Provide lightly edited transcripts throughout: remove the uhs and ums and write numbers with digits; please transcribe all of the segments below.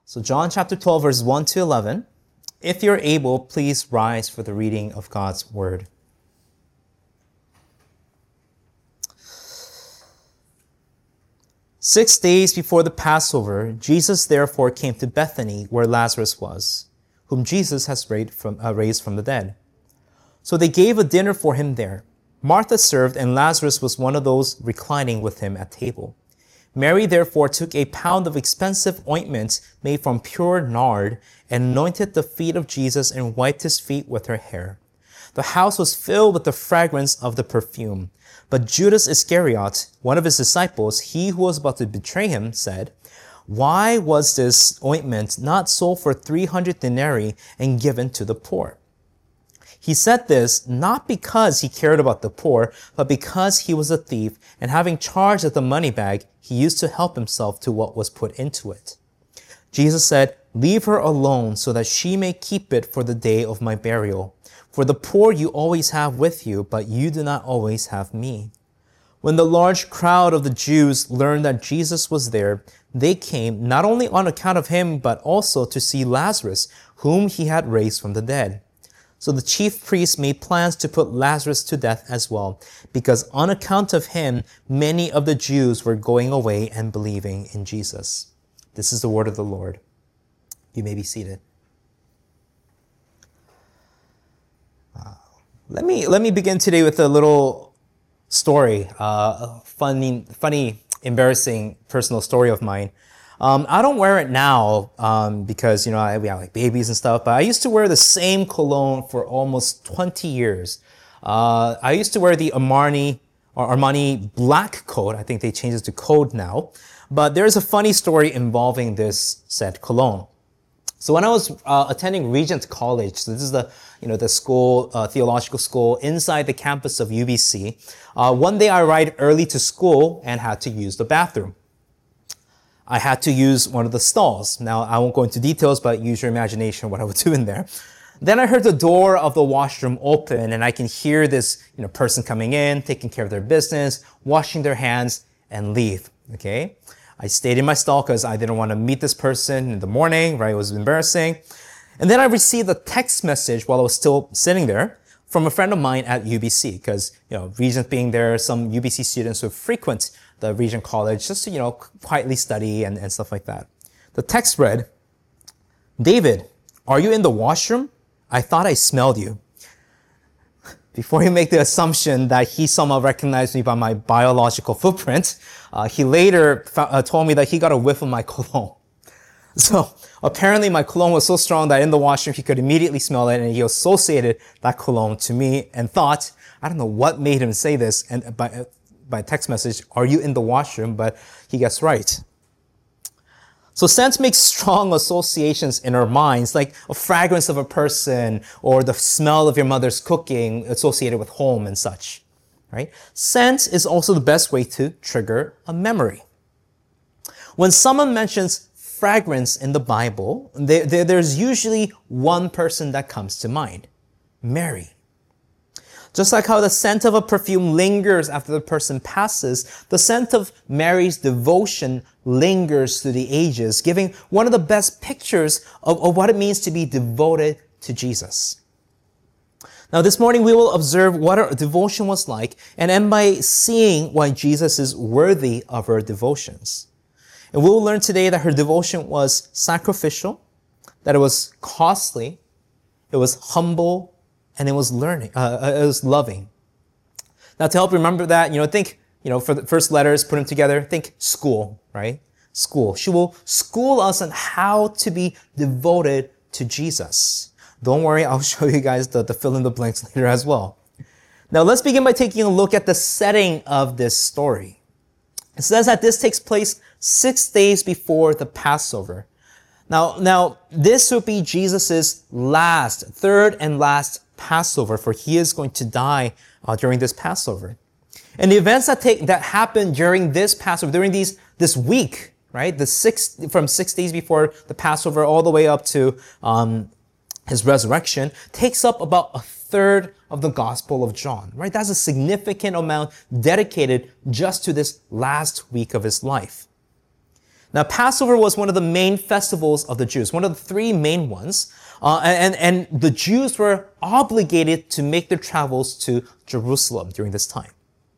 So John chapter 12, verses 1 to 11. If you're able, please rise for the reading of God's word. "6 days before the Passover, Jesus therefore came to Bethany, where Lazarus was, whom Jesus has raised from the dead. So they gave a dinner for him there. Martha served, and Lazarus was one of those reclining with him at table. Mary therefore took a pound of expensive ointment made from pure nard and anointed the feet of Jesus and wiped his feet with her hair. The house was filled with the fragrance of the perfume. But Judas Iscariot, one of his disciples, he who was about to betray him, said, 'Why was this ointment not sold for 300 denarii and given to the poor?' He said this not because he cared about the poor, but because he was a thief, and having charge of the money bag, he used to help himself to what was put into it. Jesus said, 'Leave her alone so that she may keep it for the day of my burial. For the poor you always have with you, but you do not always have me.' When the large crowd of the Jews learned that Jesus was there, they came not only on account of him, but also to see Lazarus, whom he had raised from the dead. So the chief priests made plans to put Lazarus to death as well, because on account of him, many of the Jews were going away and believing in Jesus." This is the word of the Lord. You may be seated. Let me begin today with a little story, a funny, embarrassing personal story of mine. I don't wear it now because, we have like babies and stuff, but I used to wear the same cologne for almost 20 years. I used to wear the Armani black coat. I think they changed it to code now. But there's a funny story involving this said cologne. So when I was attending Regent College, so this is the school, theological school inside the campus of UBC, one day I arrived early to school and had to use the bathroom. I had to use one of the stalls. Now, I won't go into details, but use your imagination what I would do in there. Then I heard the door of the washroom open, and I can hear this person coming in, taking care of their business, washing their hands, and leave. Okay? I stayed in my stall because I didn't want to meet this person in the morning, right? It was embarrassing. And then I received a text message while I was still sitting there from a friend of mine at UBC, because, Regent being there, some UBC students would frequent the Regent College just to, quietly study and stuff like that. The text read, "David, are you in the washroom? I thought I smelled you." Before you make the assumption that he somehow recognized me by my biological footprint, he later told me that he got a whiff of my cologne. So apparently my cologne was so strong that in the washroom he could immediately smell it, and he associated that cologne to me and thought, I don't know what made him say this, and by text message, "Are you in the washroom?" But he gets right. So scents make strong associations in our minds, like a fragrance of a person or the smell of your mother's cooking associated with home and such, right? Scent is also the best way to trigger a memory. When someone mentions fragrance in the Bible, there's usually one person that comes to mind: Mary. Just like how the scent of a perfume lingers after the person passes, the scent of Mary's devotion lingers through the ages, giving one of the best pictures of what it means to be devoted to Jesus. Now, this morning we will observe what her devotion was like and end by seeing why Jesus is worthy of her devotions. And we will learn today that her devotion was sacrificial, that it was costly, it was humble, and it was it was loving. Now, to help remember that, think, for the first letters, put them together, think school, right? School. She will school us on how to be devoted to Jesus. Don't worry, I'll show you guys the fill in the blanks later as well. Now, let's begin by taking a look at the setting of this story. It says that this takes place 6 days before the Passover. Now, this would be Jesus' third and last Passover, for he is going to die during this Passover. And the events that happen during this Passover, during this week, right? From 6 days before the Passover all the way up to his resurrection, takes up about a third of the Gospel of John, right? That's a significant amount dedicated just to this last week of his life. Now, Passover was one of the main festivals of the Jews, one of the three main ones. And the Jews were obligated to make their travels to Jerusalem during this time.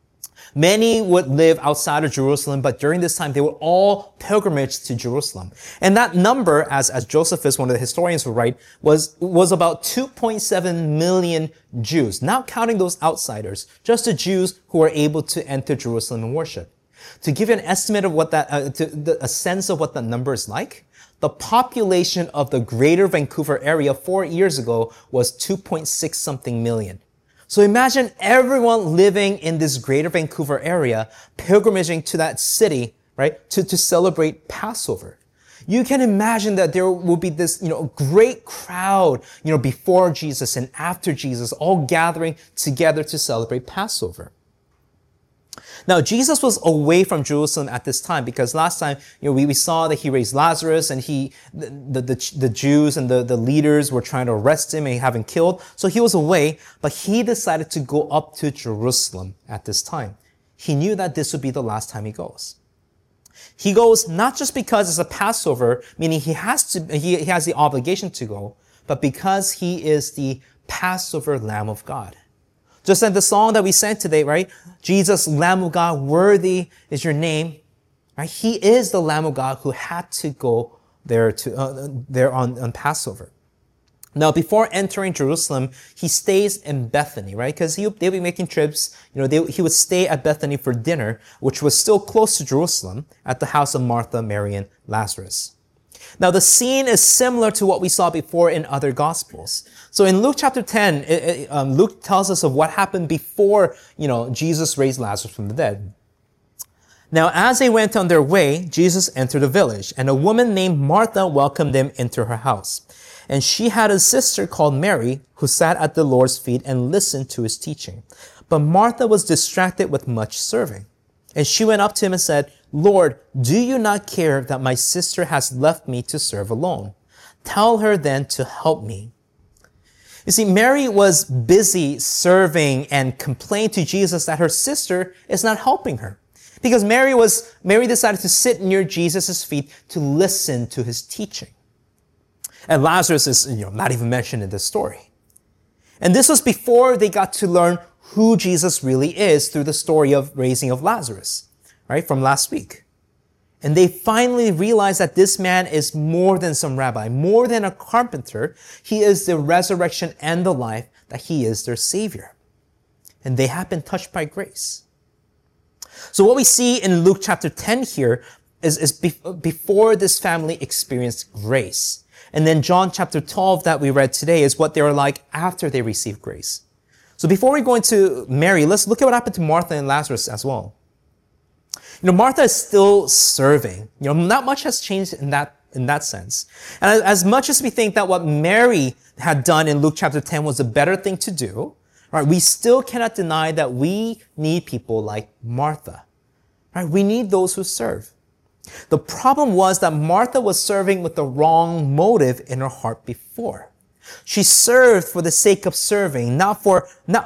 Many would live outside of Jerusalem, but during this time, they would all pilgrimage to Jerusalem. And that number, as Josephus, one of the historians, would write, was about 2.7 million Jews, not counting those outsiders, just the Jews who were able to enter Jerusalem and worship. To give you an estimate of what a sense of what that number is like, the population of the greater Vancouver area 4 years ago was 2.6 something million. So imagine everyone living in this greater Vancouver area, pilgrimaging to that city, right, to celebrate Passover. You can imagine that there will be this, great crowd, before Jesus and after Jesus, all gathering together to celebrate Passover. Now, Jesus was away from Jerusalem at this time because last time, we saw that he raised Lazarus and the Jews and the leaders were trying to arrest him and have him killed. So he was away, but he decided to go up to Jerusalem at this time. He knew that this would be the last time he goes. He goes not just because it's a Passover, meaning he has the obligation to go, but because he is the Passover Lamb of God. Just like the song that we sang today, right? Jesus, Lamb of God, worthy is your name. Right? He is the Lamb of God who had to go there on Passover. Now, before entering Jerusalem, he stays in Bethany, right? Because they'll be making trips. He would stay at Bethany for dinner, which was still close to Jerusalem, at the house of Martha, Mary, and Lazarus. Now, the scene is similar to what we saw before in other Gospels. So in Luke chapter 10, Luke tells us of what happened before, Jesus raised Lazarus from the dead. Now, as they went on their way, Jesus entered a village, and a woman named Martha welcomed him into her house. And she had a sister called Mary, who sat at the Lord's feet and listened to his teaching. But Martha was distracted with much serving. And she went up to him and said, Lord, do you not care that my sister has left me to serve alone? Tell her then to help me. You see, Mary was busy serving and complained to Jesus that her sister is not helping her. Because Mary decided to sit near Jesus' feet to listen to his teaching. And Lazarus is, not even mentioned in this story. And this was before they got to learn who Jesus really is through the story of raising of Lazarus, right, from last week. And they finally realized that this man is more than some rabbi, more than a carpenter. He is the resurrection and the life, that he is their Savior. And they have been touched by grace. So what we see in Luke chapter 10 here is before this family experienced grace. And then John chapter 12 that we read today is what they were like after they received grace. So before we go into Mary, let's look at what happened to Martha and Lazarus as well. Martha is still serving. Not much has changed in that sense. And as much as we think that what Mary had done in Luke chapter 10 was a better thing to do, right, we still cannot deny that we need people like Martha. Right? We need those who serve. The problem was that Martha was serving with the wrong motive in her heart before. She served for the sake of serving, not for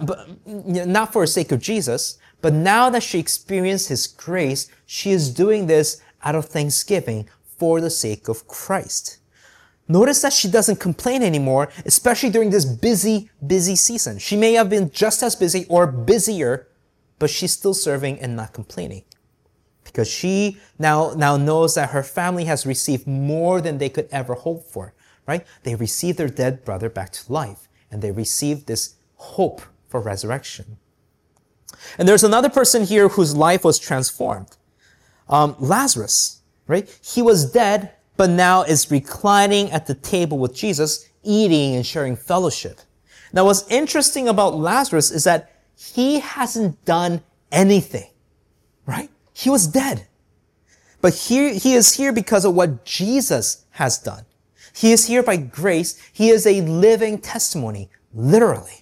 the sake of Jesus, but now that she experienced his grace, she is doing this out of thanksgiving for the sake of Christ. Notice that she doesn't complain anymore, especially during this busy season. She may have been just as busy or busier, but she's still serving and not complaining. Because she now knows that her family has received more than they could ever hope for, right? They received their dead brother back to life, and they received this hope for resurrection. And there's another person here whose life was transformed. Lazarus, right? He was dead, but now is reclining at the table with Jesus, eating and sharing fellowship. Now, what's interesting about Lazarus is that he hasn't done anything, right? He was dead. But he is here because of what Jesus has done. He is here by grace. He is a living testimony, literally.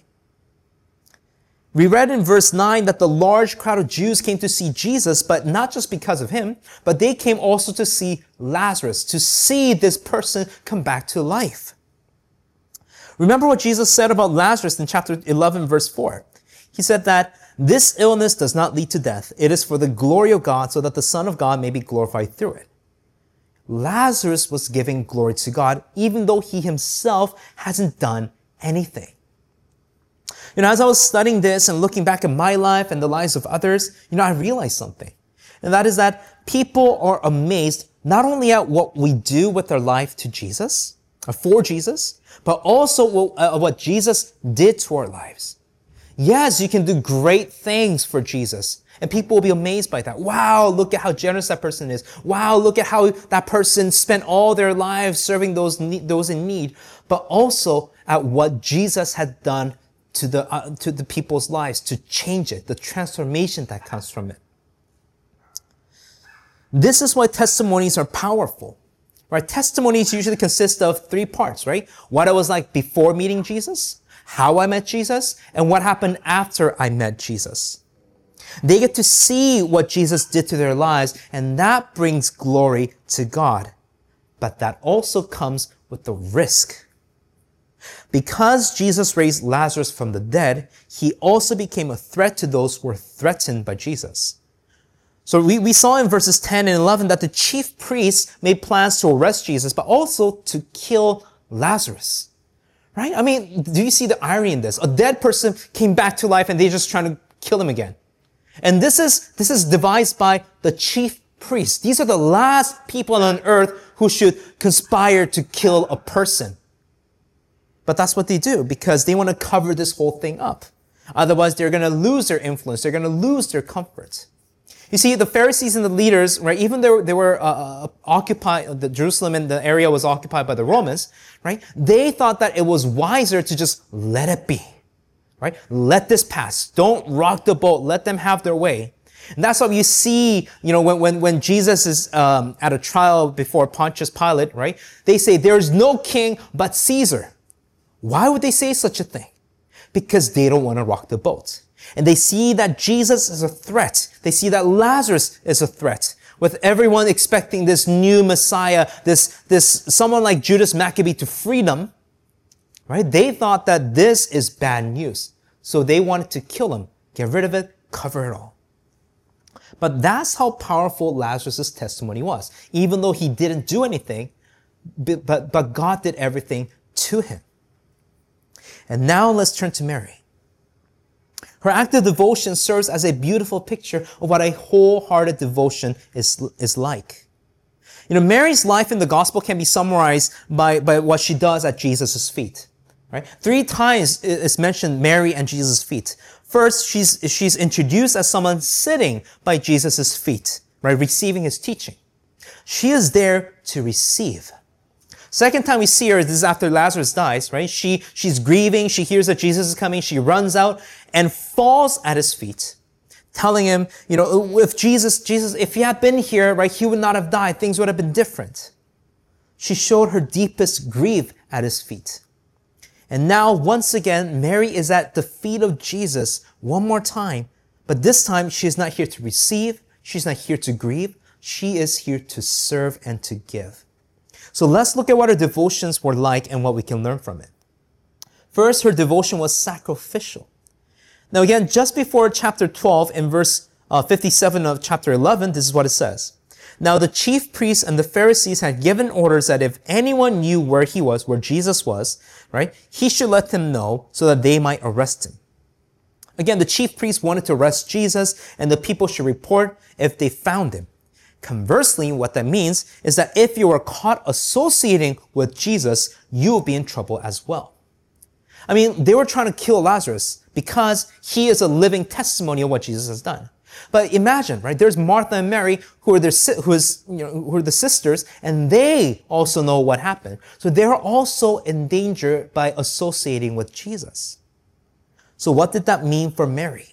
We read in verse 9 that the large crowd of Jews came to see Jesus, but not just because of him, but they came also to see Lazarus, to see this person come back to life. Remember what Jesus said about Lazarus in chapter 11, verse 4. He said that this illness does not lead to death. It is for the glory of God, so that the Son of God may be glorified through it. Lazarus was giving glory to God, even though he himself hasn't done anything. As I was studying this and looking back at my life and the lives of others, I realized something. And that is that people are amazed not only at what we do with our life to Jesus, or for Jesus, but also what Jesus did to our lives. Yes, you can do great things for Jesus, and people will be amazed by that. Wow, look at how generous that person is. Wow, look at how that person spent all their lives serving those in need, but also at what Jesus had done to the people's lives to change it, the transformation that comes from it. This is why testimonies are powerful. Right? Testimonies usually consist of 3 parts, right? What I was like before meeting Jesus, how I met Jesus, and what happened after I met Jesus. They get to see what Jesus did to their lives, and that brings glory to God. But that also comes with the risk. Because Jesus raised Lazarus from the dead, he also became a threat to those who were threatened by Jesus. So we saw in verses 10 and 11 that the chief priests made plans to arrest Jesus, but also to kill Lazarus. Right? I mean, do you see the irony in this? A dead person came back to life and they're just trying to kill him again. And this is devised by the chief priests. These are the last people on earth who should conspire to kill a person. But that's what they do because they want to cover this whole thing up. Otherwise, they're going to lose their influence. They're going to lose their comfort. You see, the Pharisees and the leaders, right, even though they were occupied, the Jerusalem and the area was occupied by the Romans, right, they thought that it was wiser to just let it be, right? Let this pass. Don't rock the boat. Let them have their way. And that's what you see, when Jesus is at a trial before Pontius Pilate, right? They say, there's no king but Caesar. Why would they say such a thing? Because they don't want to rock the boat. And they see that Jesus is a threat. They see that Lazarus is a threat. With everyone expecting this new Messiah, this someone like Judas Maccabee to freedom, right? They thought that this is bad news. So they wanted to kill him, get rid of it, cover it all. But that's how powerful Lazarus' testimony was. Even though he didn't do anything, but God did everything to him. And now let's turn to Mary. Her act of devotion serves as a beautiful picture of what a wholehearted devotion is like. Mary's life in the gospel can be summarized by what she does at Jesus' feet. Right? 3 times is mentioned Mary and Jesus' feet. First, she's introduced as someone sitting by Jesus' feet, right? Receiving his teaching. She is there to receive. Second time we see her, this is after Lazarus dies, right? She's grieving. She hears that Jesus is coming. She runs out and falls at his feet, telling him, if Jesus, if he had been here, right, he would not have died. Things would have been different. She showed her deepest grief at his feet. And now, once again, Mary is at the feet of Jesus one more time. But this time, she is not here to receive. She's not here to grieve. She is here to serve and to give. So let's look at what her devotions were like and what we can learn from it. First, her devotion was sacrificial. Now again, just before chapter 12, in verse 57 of chapter 11, this is what it says. Now the chief priests and the Pharisees had given orders that if anyone knew where he was, where Jesus was, right, he should let them know so that they might arrest him. Again, the chief priests wanted to arrest Jesus, and the people should report if they found him. Conversely, what that means is that if you were caught associating with Jesus, you will be in trouble as well. I mean, they were trying to kill Lazarus because he is a living testimony of what Jesus has done. But imagine, right? There's Martha and Mary who are the sisters, and they also know what happened. So they're also in danger by associating with Jesus. So what did that mean for Mary?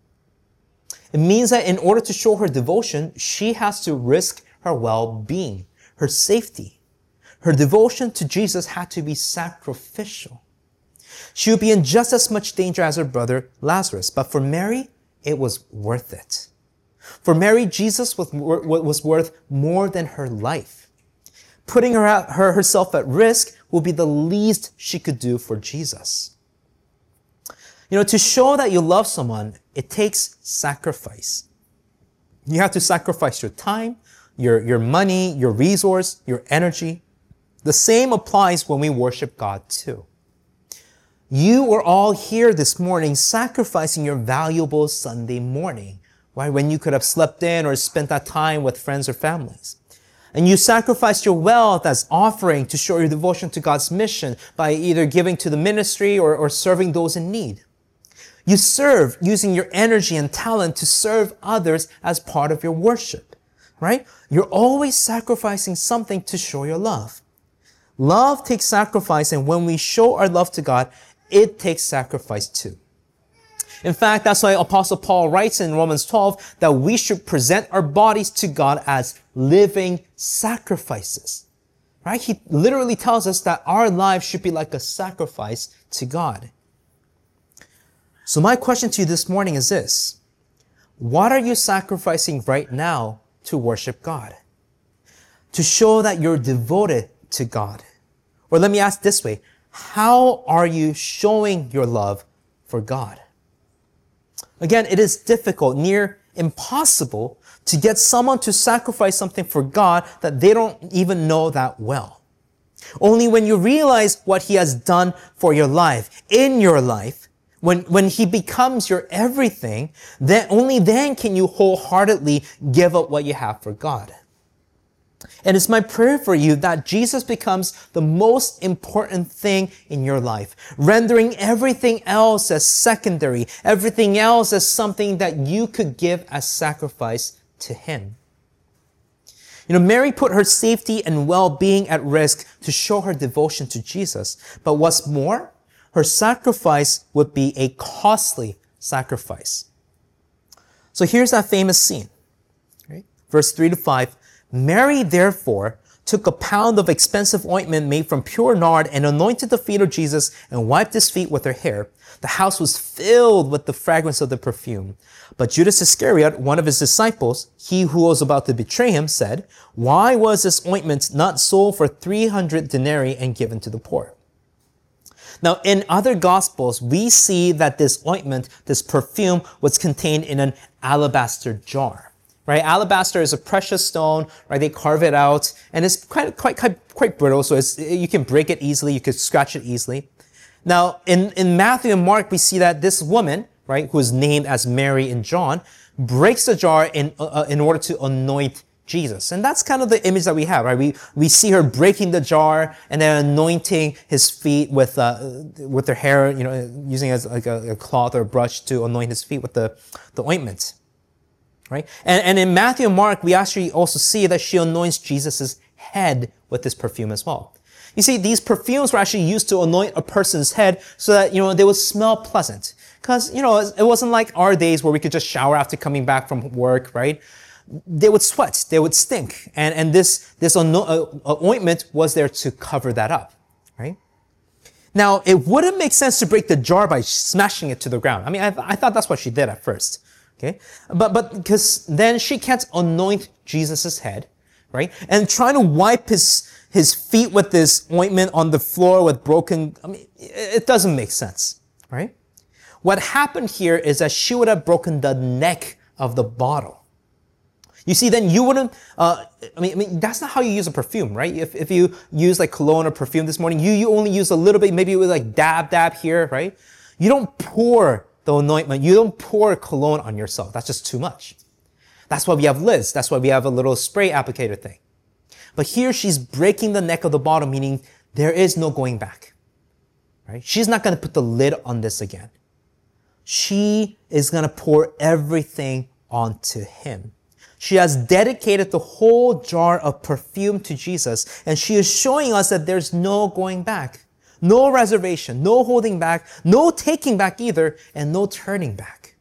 It means that in order to show her devotion, she has to risk her well-being, her safety. Her devotion to Jesus had to be sacrificial. She would be in just as much danger as her brother Lazarus, but for Mary, it was worth it. For Mary, Jesus was worth more than her life. Putting herself at risk will be the least she could do for Jesus. To show that you love someone, it takes sacrifice. You have to sacrifice your time, your money, your resource, your energy. The same applies when we worship God too. You are all here this morning sacrificing your valuable Sunday morning, right? When you could have slept in or spent that time with friends or families. And you sacrificed your wealth as offering to show your devotion to God's mission by either giving to the ministry or serving those in need. You serve using your energy and talent to serve others as part of your worship, right? You're always sacrificing something to show your love. Love takes sacrifice, and when we show our love to God, it takes sacrifice too. In fact, that's why Apostle Paul writes in Romans 12 that we should present our bodies to God as living sacrifices, right? He literally tells us that our lives should be like a sacrifice to God. So my question to you this morning is this: what are you sacrificing right now to worship God? To show that you're devoted to God? Or let me ask this way: how are you showing your love for God? Again, it is difficult, near impossible, to get someone to sacrifice something for God that they don't even know that well. Only when you realize what He has done for your life, in your life, when He becomes your everything, then only then can you wholeheartedly give up what you have for God. And it's my prayer for you that Jesus becomes the most important thing in your life, rendering everything else as secondary, everything else as something that you could give as sacrifice to Him. You know, Mary put her safety and well-being at risk to show her devotion to Jesus. But what's more, her sacrifice would be a costly sacrifice. So here's that famous scene, right? Verse 3-5. Mary, therefore, took a pound of expensive ointment made from pure nard and anointed the feet of Jesus and wiped His feet with her hair. The house was filled with the fragrance of the perfume. But Judas Iscariot, one of His disciples, he who was about to betray Him, said, "Why was this ointment not sold for 300 denarii and given to the poor?" Now, in other Gospels, we see that this ointment, this perfume, was contained in an alabaster jar. Right? Alabaster is a precious stone, right? They carve it out, and it's quite brittle, so you can break it easily, you can scratch it easily. Now, in Matthew and Mark, we see that this woman, right, who is named as Mary in John, breaks the jar in order to anoint Jesus. And that's kind of the image that we have, right? We see her breaking the jar and then anointing His feet with her hair, you know, using as like a cloth or a brush to anoint His feet with the ointment. Right? And in Matthew and Mark, we actually also see that she anoints Jesus' head with this perfume as well. You see, these perfumes were actually used to anoint a person's head so that, you know, they would smell pleasant. Because, you know, it wasn't like our days where we could just shower after coming back from work, right? They would sweat, they would stink. And this ointment was there to cover that up, right? Now, it wouldn't make sense to break the jar by smashing it to the ground. I mean, I thought that's what she did at first. Okay, but because then she can't anoint Jesus' head, right? And trying to wipe his feet with this ointment on the floor with broken, I mean, it doesn't make sense, right? What happened here is that she would have broken the neck of the bottle. You see, then you wouldn't, I mean, that's not how you use a perfume, right? If you use like cologne or perfume this morning, you only use a little bit, maybe with like dab here, right? You don't pour the anointment. You don't pour cologne on yourself. That's just too much. That's why we have lids. That's why we have a little spray applicator thing. But here she's breaking the neck of the bottle, meaning there is no going back, right? She's not going to put the lid on this again. She is going to pour everything onto Him. She has dedicated the whole jar of perfume to Jesus, and she is showing us that there's no going back. No reservation, no holding back, no taking back either, and no turning back.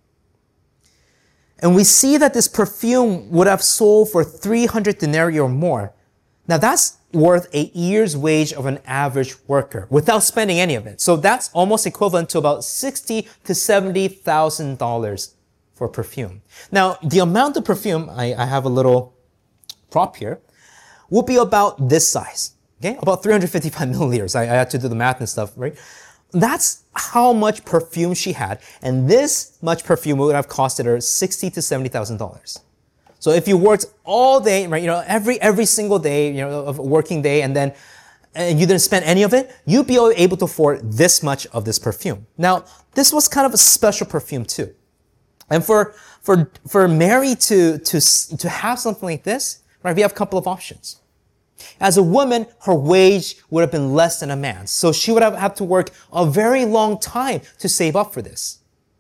And we see that this perfume would have sold for 300 denarii or more. Now that's worth a year's wage of an average worker without spending any of it. So that's almost equivalent to about $60,000 to $70,000 for perfume. Now, the amount of perfume, I have a little prop here, will be about this size. Okay, about 355 milliliters. I had to do the math and stuff, right? That's how much perfume she had. And this much perfume would have costed her $60,000 to $70,000. So if you worked all day, right, every single day, of a working day, and you didn't spend any of it, you'd be able to afford this much of this perfume. Now, this was kind of a special perfume too. And for Mary to have something like this, right, we have a couple of options. As a woman, her wage would have been less than a man's. So she would have had to work a very long time to save up for this.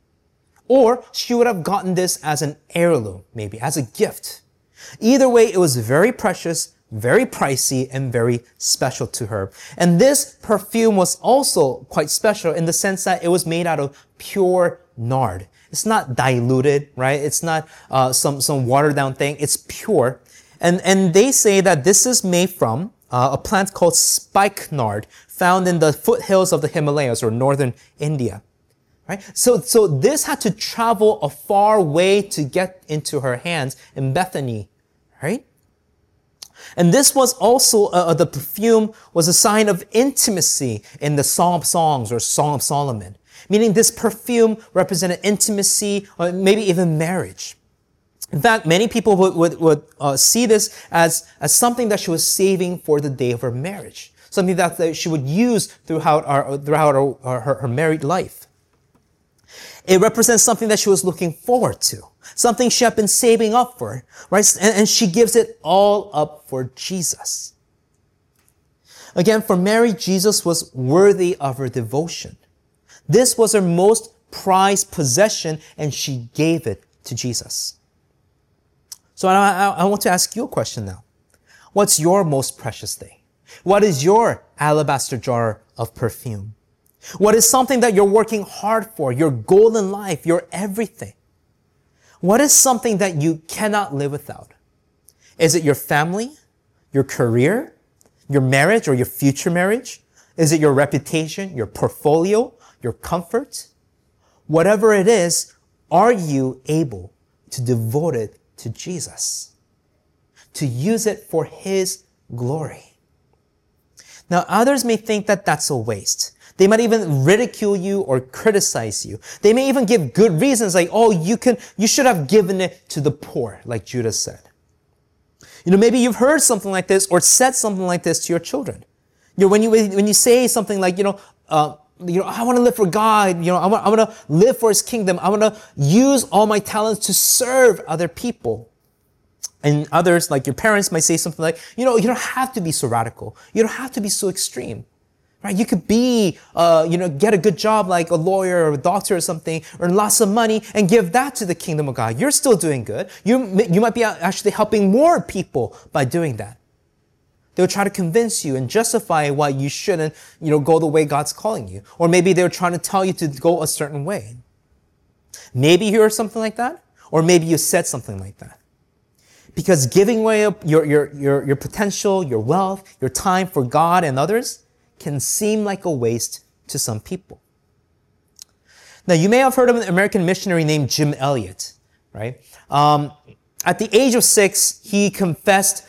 Or she would have gotten this as an heirloom, maybe, as a gift. Either way, it was very precious, very pricey, and very special to her. And this perfume was also quite special in the sense that it was made out of pure nard. It's not diluted, right? It's not some watered down thing. It's pure. And they say that this is made from a plant called spikenard, found in the foothills of the Himalayas or northern India. Right? So this had to travel a far way to get into her hands in Bethany, right? And this was also, the perfume was a sign of intimacy in the Song of Songs or Song of Solomon, meaning this perfume represented intimacy or maybe even marriage. In fact, many people would see this as something that she was saving for the day of her marriage, something that she would use throughout her married life. It represents something that she was looking forward to, something she had been saving up for, right? And she gives it all up for Jesus. Again, for Mary, Jesus was worthy of her devotion. This was her most prized possession, and she gave it to Jesus. So I want to ask you a question now. What's your most precious thing? What is your alabaster jar of perfume? What is something that you're working hard for, your goal in life, your everything? What is something that you cannot live without? Is it your family, your career, your marriage or your future marriage? Is it your reputation, your portfolio, your comfort? Whatever it is, are you able to devote it to Jesus? To use it for His glory? Now, others may think that that's a waste. They might even ridicule you or criticize you. They may even give good reasons like, oh, you should have given it to the poor, like Judas said. Maybe you've heard something like this or said something like this to your children. When you say something like, I want to live for God. I want to live for His kingdom. I want to use all my talents to serve other people. And others, like your parents, might say something like, you don't have to be so radical. You don't have to be so extreme. Right? You could be, get a good job like a lawyer or a doctor or something, earn lots of money and give that to the kingdom of God. You're still doing good. You might be actually helping more people by doing that. They'll try to convince you and justify why you shouldn't, go the way God's calling you. Or maybe they're trying to tell you to go a certain way. Maybe you heard something like that, or maybe you said something like that. Because giving away your potential, your wealth, your time for God and others can seem like a waste to some people. Now, you may have heard of an American missionary named Jim Elliot, right? At the age of 6, he professed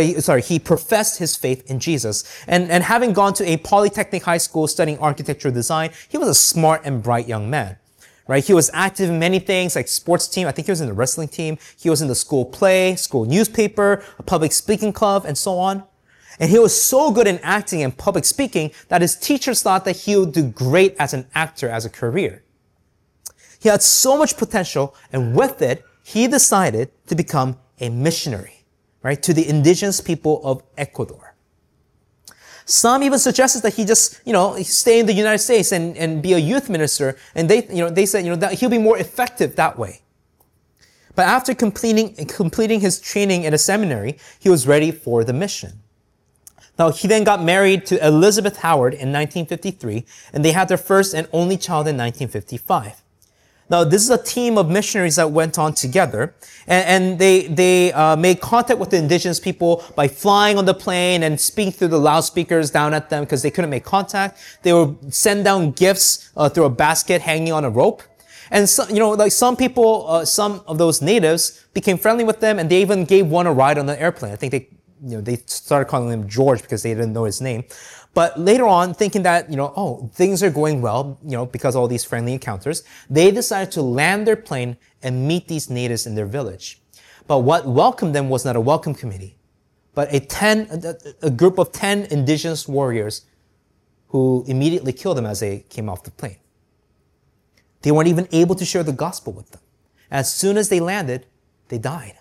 his faith in Jesus. And having gone to a polytechnic high school studying architectural design, he was a smart and bright young man, right? He was active in many things like sports team. I think he was in the wrestling team. He was in the school play, school newspaper, a public speaking club, and so on. And he was so good in acting and public speaking that his teachers thought that he would do great as an actor as a career. He had so much potential, and with it, he decided to become a missionary, right, to the indigenous people of Ecuador. Some even suggested that he just, stay in the United States and be a youth minister, and they said, that he'll be more effective that way. But after completing his training in a seminary, he was ready for the mission. Now, he then got married to Elizabeth Howard in 1953, and they had their first and only child in 1955. Now, this is a team of missionaries that went on together, and they made contact with the indigenous people by flying on the plane and speaking through the loudspeakers down at them because they couldn't make contact. They would send down gifts through a basket hanging on a rope. And some people, some of those natives became friendly with them, and they even gave one a ride on the airplane. I think they started calling him George because they didn't know his name. But later on, thinking that, things are going well, because of all these friendly encounters, they decided to land their plane and meet these natives in their village. But what welcomed them was not a welcome committee, but a group of 10 indigenous warriors who immediately killed them as they came off the plane. They weren't even able to share the gospel with them. As soon as they landed, they died.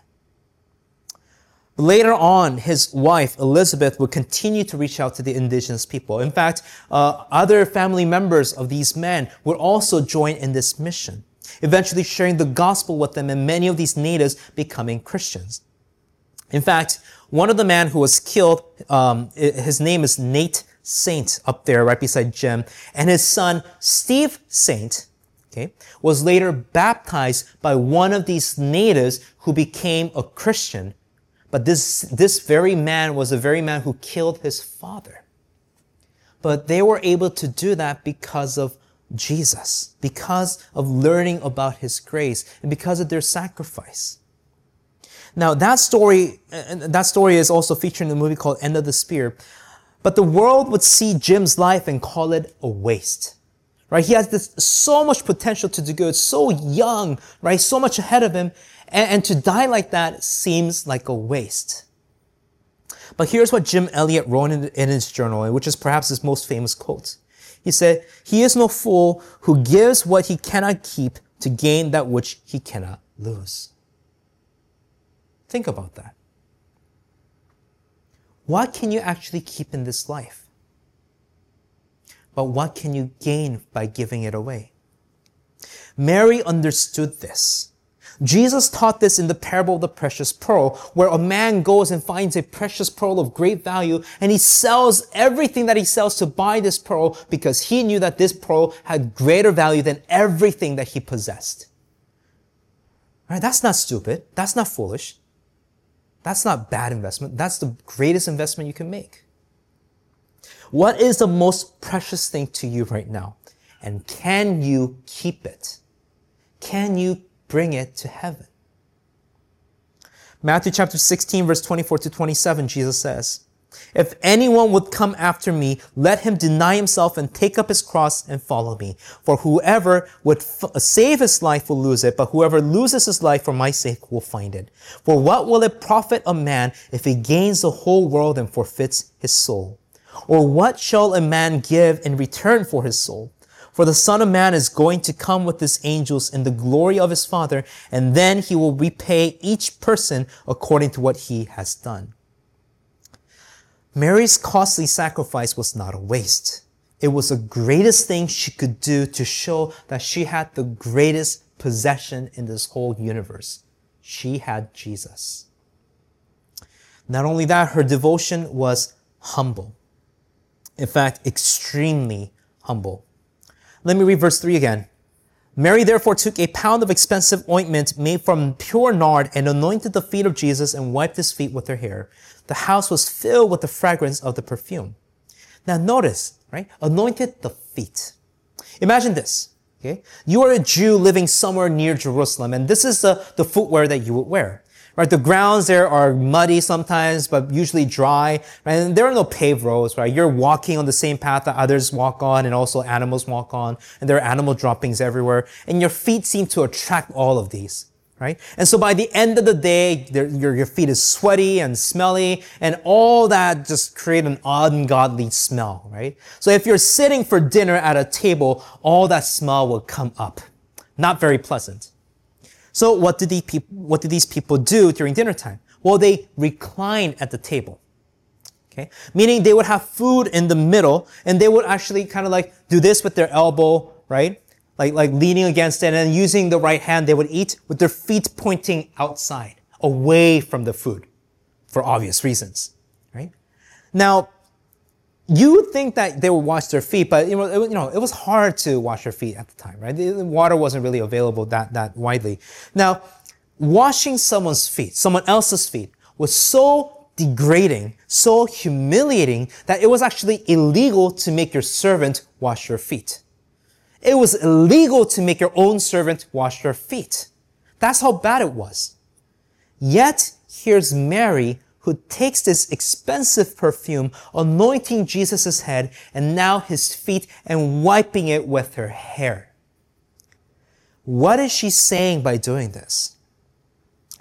Later on, his wife, Elizabeth, would continue to reach out to the indigenous people. In fact, other family members of these men would also join in this mission, eventually sharing the gospel with them, and many of these natives becoming Christians. In fact, one of the men who was killed, his name is Nate Saint, up there right beside Jim, and his son, Steve Saint, was later baptized by one of these natives who became a Christian. But this very man was the very man who killed his father. But they were able to do that because of Jesus, because of learning about his grace, and because of their sacrifice. Now, that story is also featured in a movie called End of the Spear. But the world would see Jim's life and call it a waste. Right? He has so much potential to do good, so young, right? So much ahead of him. And to die like that seems like a waste. But here's what Jim Elliot wrote in his journal, which is perhaps his most famous quote. He said, "He is no fool who gives what he cannot keep to gain that which he cannot lose." Think about that. What can you actually keep in this life? But what can you gain by giving it away? Mary understood this. Jesus taught this in the parable of the precious pearl, where a man goes and finds a precious pearl of great value, and he sells everything that he sells to buy this pearl because he knew that this pearl had greater value than everything that he possessed. Right? That's not stupid. That's not foolish. That's not bad investment. That's the greatest investment you can make. What is the most precious thing to you right now? And can you keep it? Can you bring it to heaven? Matthew chapter 16, verse 24 to 27, Jesus says, "If anyone would come after me, let him deny himself and take up his cross and follow me. For whoever would save his life will lose it, but whoever loses his life for my sake will find it. For what will it profit a man if he gains the whole world and forfeits his soul? Or what shall a man give in return for his soul? For the Son of Man is going to come with his angels in the glory of his Father, and then he will repay each person according to what he has done." Mary's costly sacrifice was not a waste. It was the greatest thing she could do to show that she had the greatest possession in this whole universe. She had Jesus. Not only that, her devotion was humble. In fact, extremely humble. Let me read verse 3 again. "Mary therefore took a pound of expensive ointment made from pure nard and anointed the feet of Jesus and wiped his feet with her hair. The house was filled with the fragrance of the perfume." Now notice, right? Anointed the feet. Imagine this, okay? You are a Jew living somewhere near Jerusalem, and this is the footwear that you would wear. Right? The grounds there are muddy sometimes, but usually dry. Right? And there are no paved roads, right? You're walking on the same path that others walk on and also animals walk on. And there are animal droppings everywhere. And your feet seem to attract all of these, right? And so by the end of the day, your feet is sweaty and smelly, and all that just create an ungodly smell, right? So if you're sitting for dinner at a table, all that smell will come up. Not very pleasant. So what do these people do during dinner time? Well, they recline at the table. Okay? Meaning they would have food in the middle, and they would actually kind of like do this with their elbow, right? Like leaning against it, and using the right hand, they would eat with their feet pointing outside, away from the food, for obvious reasons, right? Now, you would think that they would wash their feet, but it was hard to wash their feet at the time, right? The water wasn't really available that widely. Now, washing someone else's feet, was so degrading, so humiliating that it was actually illegal to make your servant wash your feet. It was illegal to make your own servant wash your feet. That's how bad it was. Yet, here's Mary, who takes this expensive perfume, anointing Jesus' head and now his feet and wiping it with her hair. What is she saying by doing this?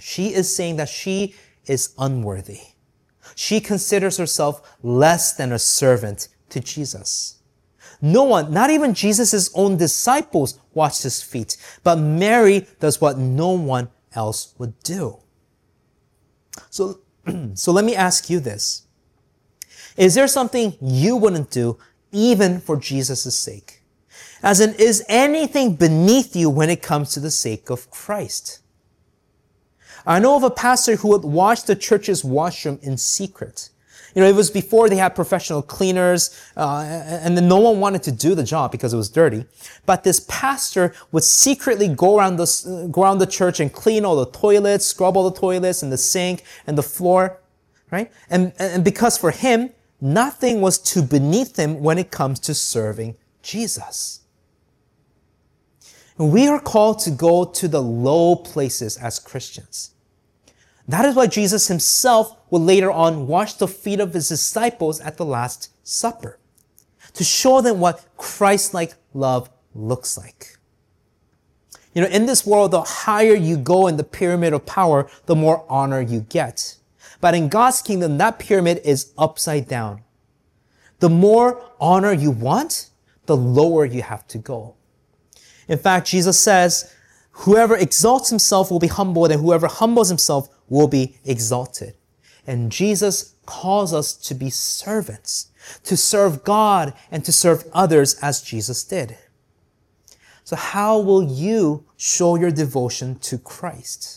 She is saying that she is unworthy. She considers herself less than a servant to Jesus. No one, not even Jesus' own disciples, washed his feet, but Mary does what no one else would do. So let me ask you this. Is there something you wouldn't do even for Jesus' sake? As in, is anything beneath you when it comes to the sake of Christ? I know of a pastor who would wash the church's washroom in secret. It was before they had professional cleaners, and then no one wanted to do the job because it was dirty. But this pastor would secretly go around the church and clean all the toilets, scrub all the toilets and the sink and the floor, right? And because for him, nothing was too beneath him when it comes to serving Jesus. And we are called to go to the low places as Christians. That is why Jesus himself would later on wash the feet of his disciples at the Last Supper, to show them what Christ-like love looks like. In this world, the higher you go in the pyramid of power, the more honor you get. But in God's kingdom, that pyramid is upside down. The more honor you want, the lower you have to go. In fact, Jesus says, whoever exalts himself will be humbled, and whoever humbles himself will be exalted. And Jesus calls us to be servants, to serve God and to serve others as Jesus did. So how will you show your devotion to Christ?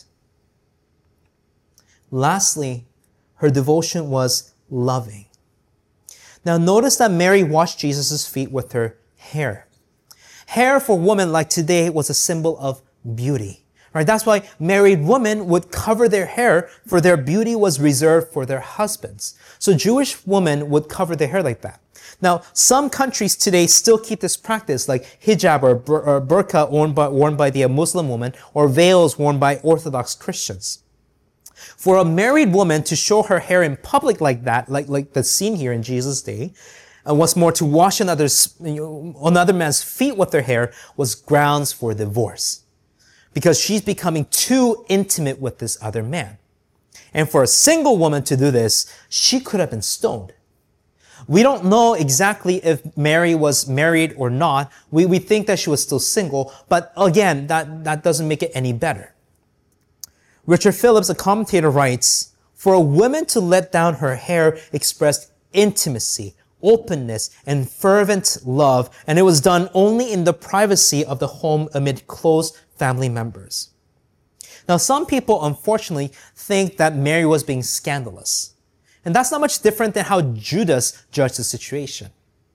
Lastly, her devotion was loving. Now notice that Mary washed Jesus' feet with her hair. Hair for women like today was a symbol of beauty. Right? That's why married women would cover their hair, for their beauty was reserved for their husbands. So Jewish women would cover their hair like that. Now, some countries today still keep this practice, like hijab or burqa worn by the Muslim woman, or veils worn by Orthodox Christians. For a married woman to show her hair in public like that, like the scene here in Jesus' day, and what's more, to wash another man's feet with her hair was grounds for divorce, because she's becoming too intimate with this other man. And for a single woman to do this, she could have been stoned. We don't know exactly if Mary was married or not. We think that she was still single, but again, that doesn't make it any better. Richard Phillips, a commentator, writes, for a woman to let down her hair expressed intimacy, openness, and fervent love, and it was done only in the privacy of the home amid close family members. Now, some people, unfortunately, think that Mary was being scandalous. And that's not much different than how Judas judged the situation.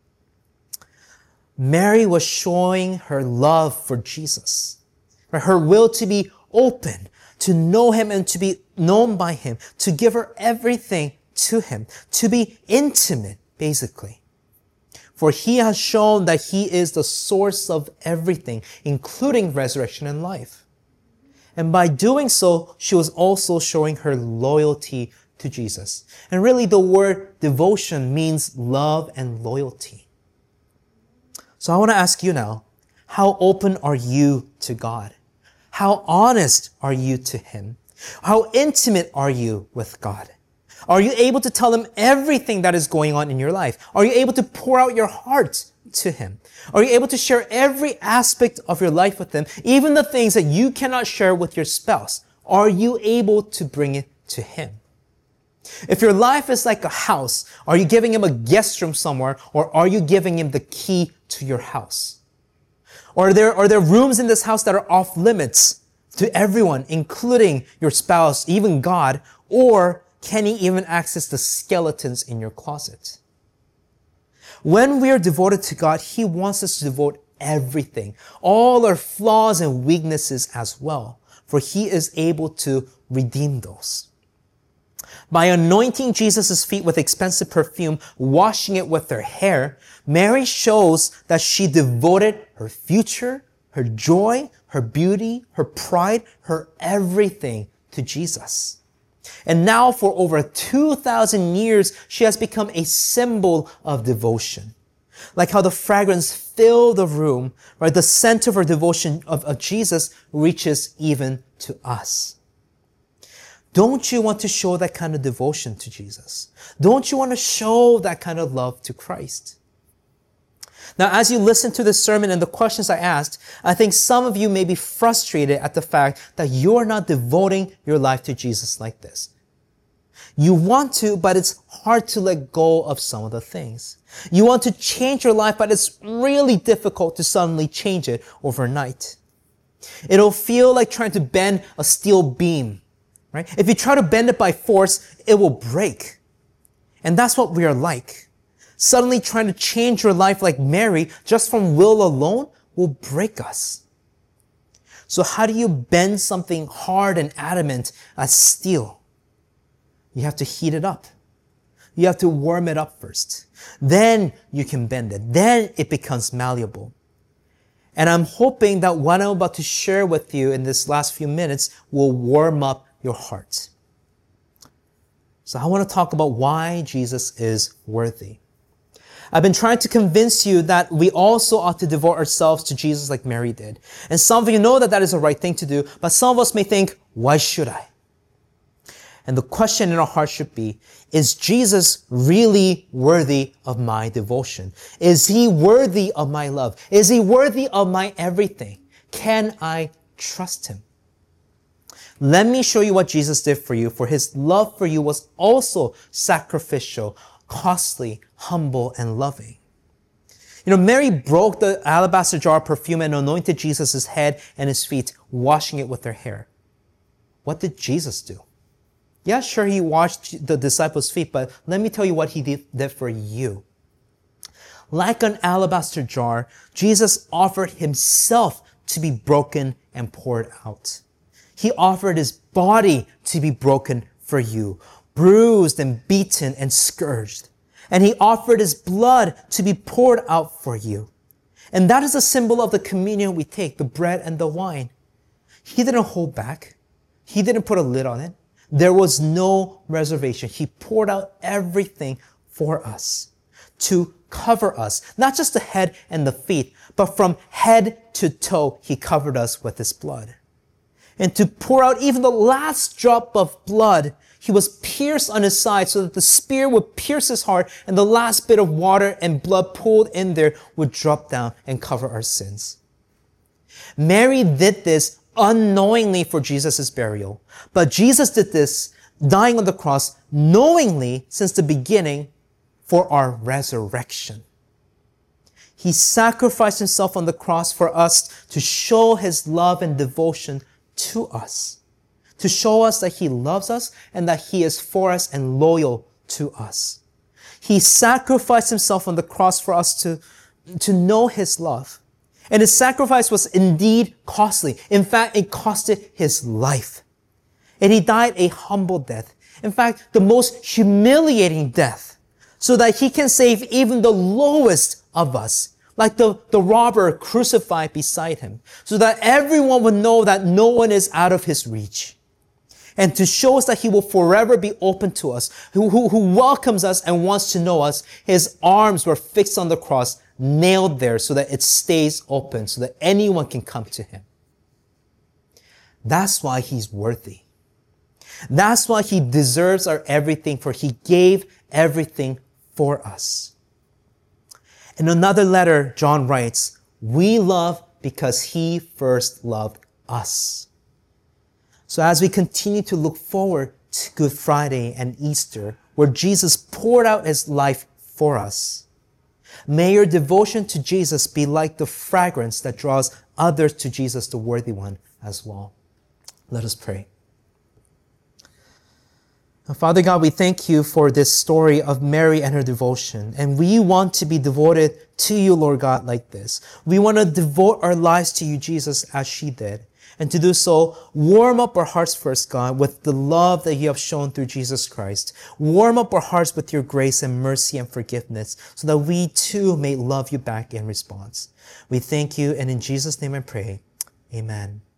Mary was showing her love for Jesus, her will to be open, to know him and to be known by him, to give her everything to him, to be intimate, basically. For he has shown that he is the source of everything, including resurrection and life. And by doing so, she was also showing her loyalty to Jesus. And really, the word devotion means love and loyalty. So I want to ask you now, how open are you to God? How honest are you to him? How intimate are you with God? Are you able to tell him everything that is going on in your life? Are you able to pour out your heart to him? Are you able to share every aspect of your life with him, even the things that you cannot share with your spouse? Are you able to bring it to him? If your life is like a house, are you giving him a guest room somewhere, or are you giving him the key to your house? Or are there rooms in this house that are off limits to everyone, including your spouse, even God, or can he even access the skeletons in your closet? When we are devoted to God, he wants us to devote everything, all our flaws and weaknesses as well, for he is able to redeem those. By anointing Jesus' feet with expensive perfume, washing it with her hair, Mary shows that she devoted her future, her joy, her beauty, her pride, her everything to Jesus. And now for over 2,000 years, she has become a symbol of devotion. Like how the fragrance filled the room, right? The scent of her devotion of Jesus reaches even to us. Don't you want to show that kind of devotion to Jesus? Don't you want to show that kind of love to Christ? Now, as you listen to this sermon and the questions I asked, I think some of you may be frustrated at the fact that you're not devoting your life to Jesus like this. You want to, but it's hard to let go of some of the things. You want to change your life, but it's really difficult to suddenly change it overnight. It'll feel like trying to bend a steel beam, right? If you try to bend it by force, it will break. And that's what we are like. Suddenly trying to change your life like Mary, just from will alone, will break us. So how do you bend something hard and adamant as steel? You have to heat it up. You have to warm it up first. Then you can bend it. Then it becomes malleable. And I'm hoping that what I'm about to share with you in this last few minutes will warm up your heart. So I want to talk about why Jesus is worthy. I've been trying to convince you that we also ought to devote ourselves to Jesus like Mary did. And some of you know that that is the right thing to do, but some of us may think, why should I? And the question in our heart should be, is Jesus really worthy of my devotion? Is he worthy of my love? Is he worthy of my everything? Can I trust him? Let me show you what Jesus did for you, for his love for you was also sacrificial, costly, humble, and loving. Mary broke the alabaster jar of perfume and anointed Jesus' head and his feet, washing it with her hair. What did Jesus do? Yeah, sure, he washed the disciples' feet, but let me tell you what he did for you. Like an alabaster jar, Jesus offered himself to be broken and poured out. He offered his body to be broken for you, bruised and beaten and scourged. And he offered his blood to be poured out for you. And that is a symbol of the communion we take, the bread and the wine. He didn't hold back. He didn't put a lid on it. There was no reservation. He poured out everything for us to cover us, not just the head and the feet, but from head to toe, he covered us with his blood. And to pour out even the last drop of blood, he was pierced on his side so that the spear would pierce his heart and the last bit of water and blood pulled in there would drop down and cover our sins. Mary did this unknowingly for Jesus' burial, but Jesus did this, dying on the cross, knowingly since the beginning for our resurrection. He sacrificed himself on the cross for us to show his love and devotion to us, to show us that he loves us and that he is for us and loyal to us. He sacrificed himself on the cross for us to know his love. And his sacrifice was indeed costly. In fact, it costed his life. And he died a humble death. In fact, the most humiliating death, so that he can save even the lowest of us, like the robber crucified beside him, so that everyone would know that no one is out of his reach. And to show us that he will forever be open to us, who welcomes us and wants to know us, his arms were fixed on the cross, nailed there so that it stays open, so that anyone can come to him. That's why he's worthy. That's why he deserves our everything, for he gave everything for us. In another letter, John writes, we love because he first loved us. So as we continue to look forward to Good Friday and Easter, where Jesus poured out his life for us, may your devotion to Jesus be like the fragrance that draws others to Jesus, the worthy one, as well. Let us pray. Now, Father God, we thank you for this story of Mary and her devotion. And we want to be devoted to you, Lord God, like this. We want to devote our lives to you, Jesus, as she did. And to do so, warm up our hearts first, God, with the love that you have shown through Jesus Christ. Warm up our hearts with your grace and mercy and forgiveness so that we too may love you back in response. We thank you, and in Jesus' name I pray. Amen.